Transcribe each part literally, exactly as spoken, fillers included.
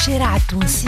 الشارع التونسي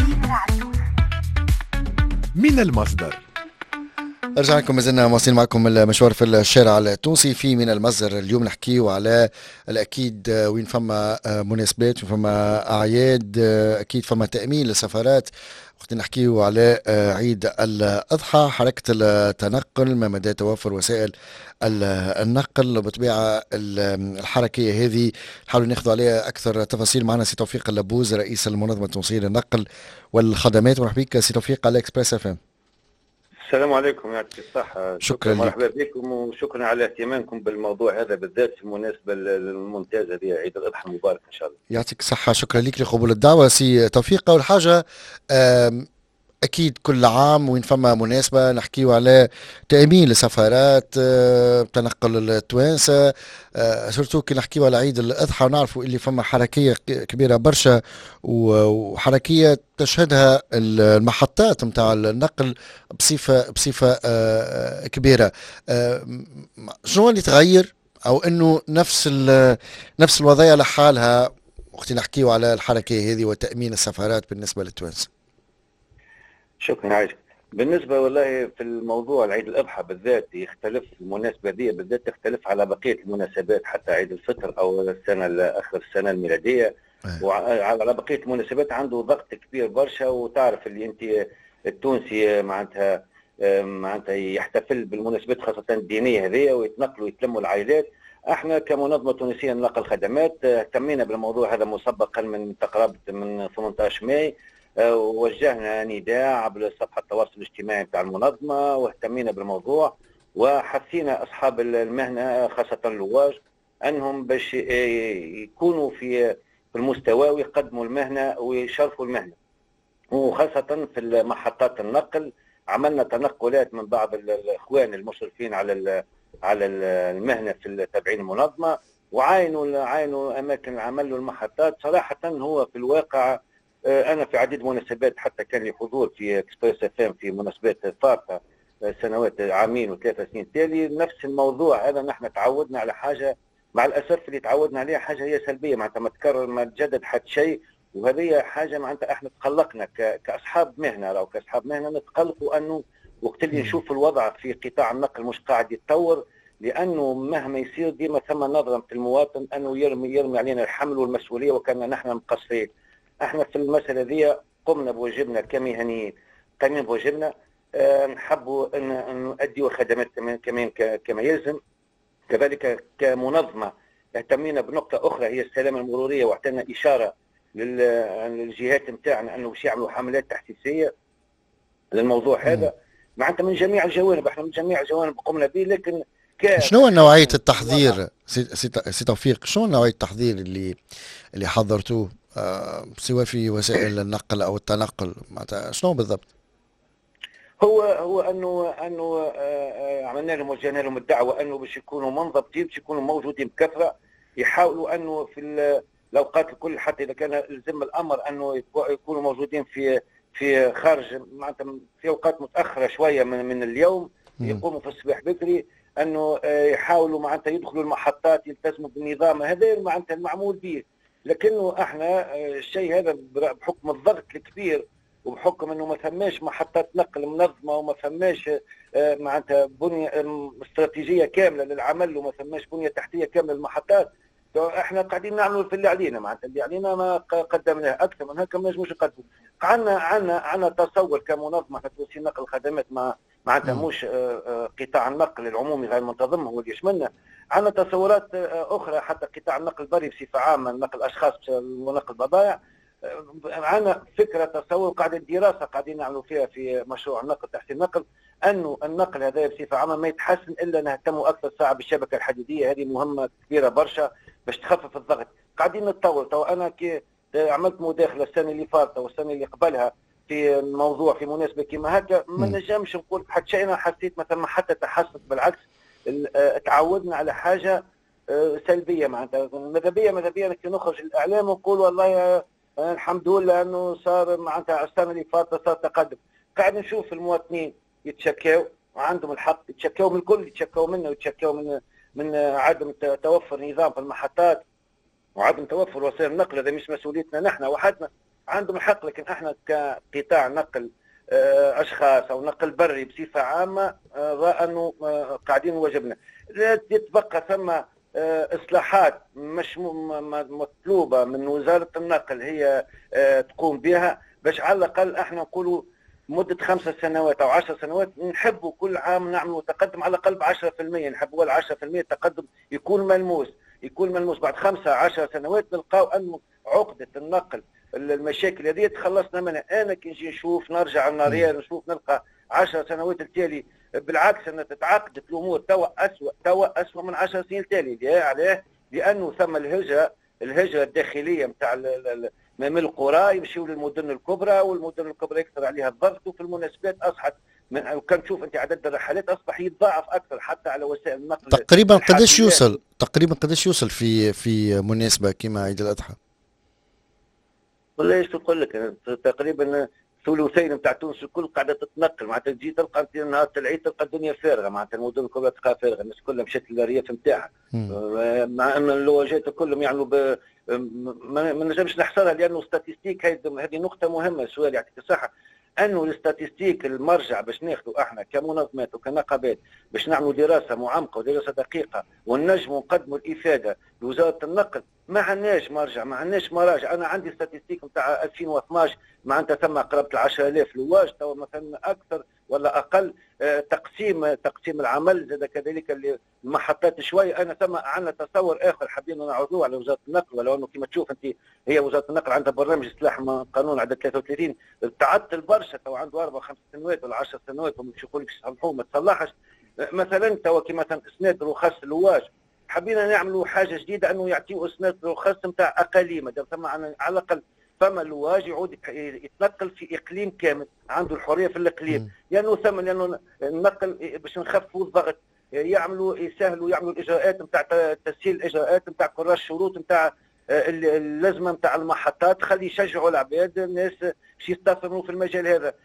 من المصدر. ارجع لكم، مازلنا مواصلين معكم المشوار في الشارع التونسي في من المصدر. اليوم نحكيو على الاكيد وين فما مناسبات وين فما اعياد، اكيد فما تامين للسفارات. وقت نحكيو على عيد الاضحى، حركه التنقل، ما مدى توفر وسائل النقل بالطبيعه الحركيه هذه، نحاولوا ناخذ عليها اكثر تفاصيل. معنا سي توفيق اللبوز، رئيس المنظمه التونسيه للنقل والخدمات. مرحبا بك سي توفيق على اكسبريس اف ام. السلام عليكم، يعطيك الصحة. شكرا, شكرا مرحبا بكم وشكرا على اهتمامكم بالموضوع هذا بالذات في المناسبة الممتازة دي عيد الأضحى المبارك إن شاء الله. يعطيك الصحة، شكرا لك لقبول الدعوة سي توفيق. أول حاجة أكيد كل عام وين فما مناسبة نحكيو على تأمين لسفارات تنقل التوانسة، سورتو كي نحكيو على عيد الأضحى ونعرفوا اللي فما حركية كبيرة برشا وحركية تشهدها المحطات متاع النقل بصفة بصفة كبيرة. شنو اللي تغير أو إنه نفس نفس الوضعية لحالها وقت نحكيو على الحركية هذه وتأمين السفارات بالنسبة للتوانسة؟ شكرا عايشك. بالنسبة والله في الموضوع العيد الأضحى بالذات يختلف، المناسبة دي بالذات تختلف على بقية المناسبات، حتى عيد الفطر أو السنة آخر السنة الميلادية. وعلى بقية المناسبات عنده ضغط كبير برشا، وتعرف اللي أنت التونسي معناتها معناتها يحتفل بالمناسبات خاصة الدينية هذه ويتنقلوا ويتلموا العائلات. احنا كمنظمة تونسية لنقل خدمات اهتمينا بالموضوع هذا مسبقا من تقريبا من ثمانية عشر ماي، ووجهنا نداء عبر صفحة التواصل الاجتماعي بتاع المنظمة واهتمينا بالموضوع، وحثينا أصحاب المهنة خاصة اللواج أنهم باش يكونوا في في المستوى ويقدموا المهنة ويشرفوا المهنة، وخاصة في محطات النقل. عملنا تنقلات من بعض الإخوان المشرفين على على المهنة في التابعين المنظمة، وعاينوا عاينوا أماكن العمل والمحطات. صراحة هو في الواقع أنا في عديد مناسبات حتى كان لي حضور في اكسبريس اف ام في مناسبات فارطة سنوات عامين وثلاثة سنين تالي، نفس الموضوع هذا. نحن تعودنا على حاجة مع الأسف اللي تعودنا عليها حاجة هي سلبية، معناتها ما تكرر ما تجدد حتى شيء، وهذه حاجة معناتها احنا تقلقنا كأصحاب مهنة أو كأصحاب مهنة نتقلقوا أنه وقت اللي نشوف الوضع في قطاع النقل مش قاعد يتطور، لأنه مهما يصير ديما ثم نظرة في المواطن أنه يرمي يرمي علينا الحمل والمسؤولية وكان نحن مقصرين. احنا في المسألة ذي قمنا بواجبنا كمهنيين، قمنا بواجبنا أه نحبوا أن, أن نؤدي خدمات كمان كمان كما يلزم. كذلك كمنظمة اهتمينا بنقطة أخرى هي السلامة المرورية، واعطينا إشارة للجهات نتاعنا أنه باش يعملوا حملات تحسيسية للموضوع هذا، معناتها من جميع الجوانب. احنا من جميع الجوانب قمنا به. لكن شنو نوعية التحضير سي توفيق؟ شنو نوعية التحضير اللي اللي حضرتوه آه سواء في وسائل النقل او التنقل؟ معناتها شنو بالضبط؟ هو هو انه انه آه عملنا لهم وجهنا لهم الدعوه انه باش يكونوا منضبطين، باش يكونوا موجودين بكثره، يحاولوا انه في الاوقات الكل حتى اذا كان يلزم الامر انه يكونوا موجودين في في خارج معناتها في اوقات متاخره شويه من من اليوم، يقوموا في الصباح بكري انه يحاولوا معناتها يدخلوا المحطات يلتزموا بالنظام هذا معناتها المعمول به. لكنه احنا الشيء هذا بحكم الضغط الكبير وبحكم انه ما ثماش محطات نقل منظمه وما ثماش معناتها بنيه استراتيجيه كامله للعمل وما ثماش بنيه تحتيه كامله للمحطات، احنا قاعدين نعملوا في اللي علينا. معناتها اللي علينا ما قدمناه، اكثر من هكا ما نجموش نقدموا. عندنا عندنا عندنا تصور كمنظمه تونسيه نقل خدمات مع معناتها مش قطاع النقل العمومي غير المنتظم هو اللي يشملنا، عندنا تصورات اخرى حتى قطاع النقل البري بصفه عامه، نقل اشخاص ونقل بضائع. عندنا فكره تصور قاعده دراسه قاعدين نعملوا فيها في مشروع النقل تحسين النقل، انه النقل هذا بصفه عامه ما يتحسن الا نهتموا اكثر ساعه بالشبكه الحديديه. هذه مهمه كبيره برشا باش تخفف الضغط. قاعدين نتطور. تو انا كي عملت مداخله السنه اللي فاتت والسنه اللي قبلها في موضوع في مناسبه كما هكا، ما نجمش نقول حتى شيء. انا حسيت مثلا حتى تحسن، بالعكس تعودنا على حاجه سلبيه. معناتها ماذا بيا ماذا بيا كي نخرج الاعلام ونقول والله الحمد لله انه صار معناتها السنه اللي فاتت صار تقدم. قاعد نشوف المواطنين يتشكاو وعندهم الحق، يتشكاو من الكل، يتشكاو منا ويتشكاو من من عدم توفر نظام في المحطات وعدم توفر وسائل النقل. هذا مش مسؤوليتنا نحن وحدنا، عندهم حق، لكن احنا كقطاع نقل آه، اشخاص او نقل بري بصفه عامه آه، انه آه، قاعدين واجبنا. يتبقى ثم آه، اصلاحات مش مطلوبه من وزاره النقل هي آه، تقوم بها، باش على الاقل احنا نقولوا مده خمسة سنوات او عشر سنوات نحبوا كل عام نعملوا تقدم على الاقل ب عشرة بالمئة، نحبوا ال عشرة بالمئة تقدم يكون ملموس، يكون ملموس. بعد خمسة عشر سنوات نلقاو انه عقده النقل المشاكل هذه تخلصنا منها. انا كي نجي نشوف نرجع للنارير نشوف نلقى عشر سنوات التالي بالعكس ان تتعقدت الامور توا اسوء توا اسوء من عشر سنين التالي. ليه؟ عليه؟ لانه ثم الهجره الهجره الداخليه نتاع من القرى يمشيوا للمدن الكبرى، والمدن الكبرى يكثر عليها الضغط، وفي المناسبات اصبحت من وكان تشوف انت عدد الرحلات اصبح يتضاعف اكثر حتى على وسائل النقل. تقريبا قداش يوصل تقريبا قداش يوصل في في مناسبه كما عيد الاضحى؟ والله ايش نقول لك، تقريبا ثلثين نتاع تونس الكل قاعده تتنقل، معناتها تجي تلقى انت نهار العيد تلقى الدنيا فارغه، معناتها المدن الكبرى تلقاها فارغه، الناس كلها مشات للريف نتاعها، مع ان اللواجات كلهم يعملوا ب... ما نجمش نحصرها لانه ستاتيستيك. هذه نقطه مهمه، سؤال يعطيك الصحه، انه الاستاتيستيك المرجع باش ناخذوا احنا كمنظمات وكنقابات باش نعملوا دراسه معمقه ودراسه دقيقه ونجموا نقدموا الافاده لوزاره النقل، ما عندناش مرجع، ما عندناش مراجع. انا عندي ستاتيستيك نتاع ألفين واثناش معناتها ثم قرابه ال عشرة آلاف لواج، تو مثلا اكثر ولا اقل. آه تقسيم تقسيم العمل زاد كذلك المحطات شوي. انا ثم عندنا تصور اخر حابين نعرضوه على وزاره النقل، ولو انه كما تشوف انت هي وزاره النقل عندها برنامج اصلاح قانون عدد ثلاثة وثلاثين تعطل برشا، تو عنده اربع خمس سنوات ولا عشر سنوات ومش يقول لك يصلحوه ما تصلحش. مثلا تو كي مثلا اسناد رخص اللواج حبينا نعملوا حاجه جديده، انه يعطيوا اسناد رخص نتاع اقاليم، ثم على الاقل ثم اللواج يعود يتنقل في اقليم كامل، عنده الحريه في الاقليم، لانه ثم لانه النقل باش نخففوا الضغط يعملوا يسهلوا يعملوا الاجراءات نتاع تسهيل الاجراءات نتاع كراس الشروط نتاع اللازمه نتاع المحطات، خلي يشجعوا العباد الناس باش يستثمروا في المجال هذا.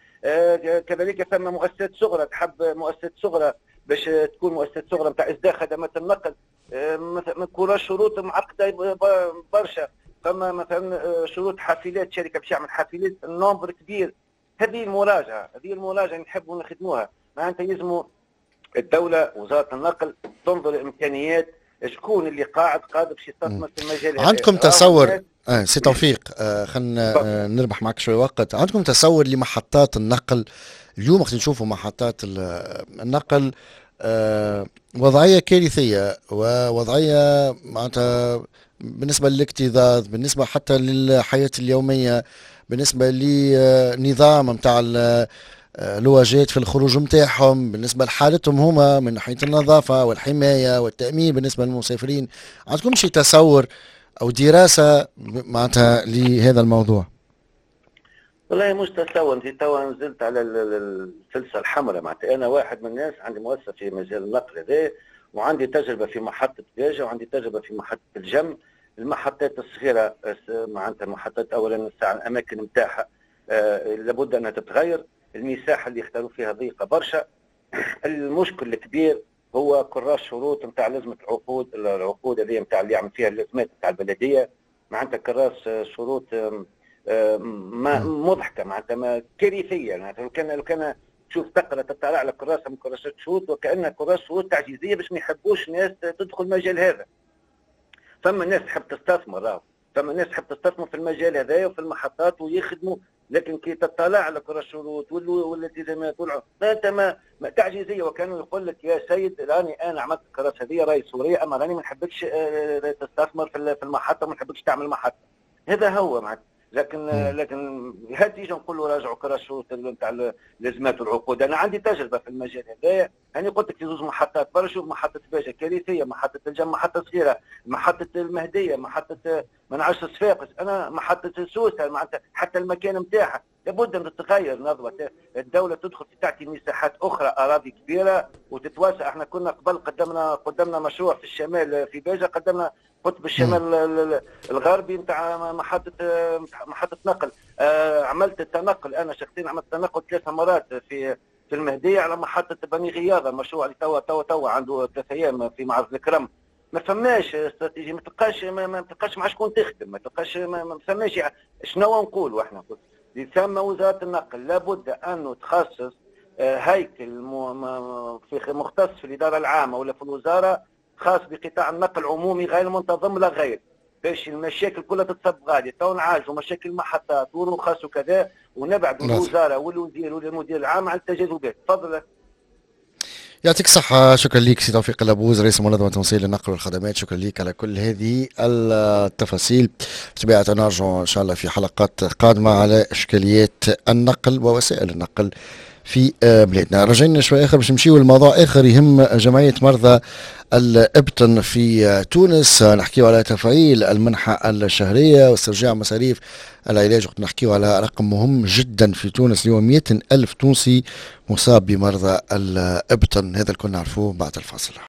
كذلك ثم مؤسسات صغرى تحب مؤسسات صغرى باش تكون مؤسسات صغرى نتاع اصدار خدمات النقل، مثلا كراس شروط معقده برشا، فما مثلا شروط حافلات شركه باش يعمل حافلات النومبر كبير. هذه المراجعه هذه المراجعه نحبوا نخدموها، معناتها يلزموا الدوله وزاره النقل تنظر الامكانيات شكون اللي قاعد قادر باش يستثمر في المجال هذا. عندكم تصور آه سي توفيق آه خلينا آه نربح معك شوي وقت، عندكم تصور لمحطات النقل اليوم؟ وقت نشوفوا محطات النقل آه وضعيه كارثيه ووضعيه معناتها بالنسبه للاكتظاظ، بالنسبه حتى للحياه اليوميه، بالنسبه لنظام نتاع لواجات في الخروج نتاعهم، بالنسبه لحالتهم هما من ناحيه النظافه والحمايه والتامين بالنسبه للمسافرين. عندكم شي تصور او دراسه معناتها لهذا الموضوع؟ والله مش تصور، انت توا نزلت على السلسله الحمراء. معناتها انا واحد من الناس عندي مؤسسه في مجال النقل هذا، وعندي تجربه في محطه بيجا، وعندي تجربه في محطه الجم. المحطات الصغيره معناتها المحطات اولا الاماكن نتاعها آه لابد انها تتغير، المساحه اللي يختاروا فيها ضيقه برشا. المشكل الكبير هو كراس شروط نتاع لازمه العقود، العقود هذه نتاع اللي يعمل فيها اللازمات نتاع البلديه، معناتها كراس شروط ما مضحكه، معناتها ما كارثيه. معناتها لو كان لو كان تشوف تقرا تطلع على كراسه من كراسات شروط وكانها كراس شروط تعجيزيه باش ما يحبوش ناس تدخل المجال هذا. ثم الناس تحب تستثمر، راهو ثم الناس تحب تستثمر في المجال هذايا وفي المحطات ويخدموا، لكن كي تطلع على كرة الشروط والالتزامات انت ما, ما تعجيزيه. وكانوا يقول لك يا سيد راني انا عملت الكراسه هذه راهي سوريه، اما راني ما نحبكش تستثمر في المحطه، ما نحبكش تعمل محطه. هذا هو معناتها. لكن لكن هات تيجي نقولوا راجعوا كراس الشروط نتاع اللازمات والعقود. انا عندي تجربه في المجال هذا، انا قلت لك في زوج محطات برا. شوف محطه باجا كارثيه، محطه الجم محطه صغيره، محطه المهديه، محطه ما نعرفش صفاقس، انا محطه سوسه، معناتها حتى المكان نتاعها لابد ان تتغير نظره الدوله، تدخل تعطي مساحات اخرى، اراضي كبيره وتتوسع. احنا كنا قبل قدمنا قدمنا مشروع في الشمال في باجا، قدمنا قطب الشمال الغربي نتاع محطه محطه نقل. آه عملت التنقل انا شخصيا، عملت تنقل ثلاث مرات في في المهديه على محطه بني غياضه، مشروع اللي توا توا توا عنده ثلاث ايام في معرض الكرم. ما فماش استراتيجيه، ما تلقاش ما, ما تلقاش مع شكون تخدم، ما تلقاش ما, ما فماش. شنو نقولوا احنا؟ ثم وزاره النقل لابد انه تخصص هيكل في مختص في الاداره العامه ولا في الوزاره خاص بقطاع النقل عمومي غير منتظم لا غير، باش المشاكل كلها تتصب غادي. تو نعالجوا مشاكل محطات ورخص وكذا، ونبعدوا الوزاره والوزير والمدير العام على التجاذبات. تفضل. يعطيك الصحة. شكرا لك سي توفيق الأبوز رئيس منظمة توصيل النقل والخدمات، شكرا لك على كل هذه التفاصيل. بطبيعة نرجع إن شاء الله في حلقات قادمة على إشكاليات النقل ووسائل النقل في بلادنا. رجعنا شوي آخر باش نمشيو لموضوع آخر يهم جمعية مرضى الإبطن في تونس. نحكيو على تفعيل المنحة الشهرية واسترجاع مصاريف العلاج، وقت نحكيو على رقم مهم جدا في تونس اليوم، مئة ألف تونسي مصاب بمرضى الإبطن. هذا الكل نعرفوه بعد الفاصل.